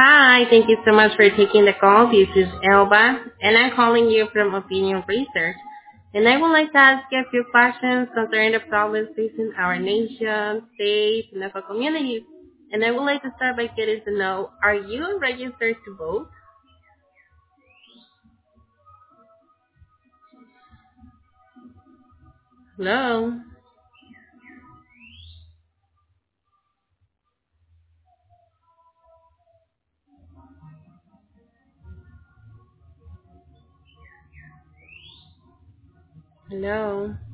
Hi, thank you so much for taking the call. This is Elba, and I'm calling you from Opinion Research. And I would like to ask you a few questions concerning the problems facing our nation, state, and local communities. And I would like to start by getting to know, are you registered to vote? Hello? Hello?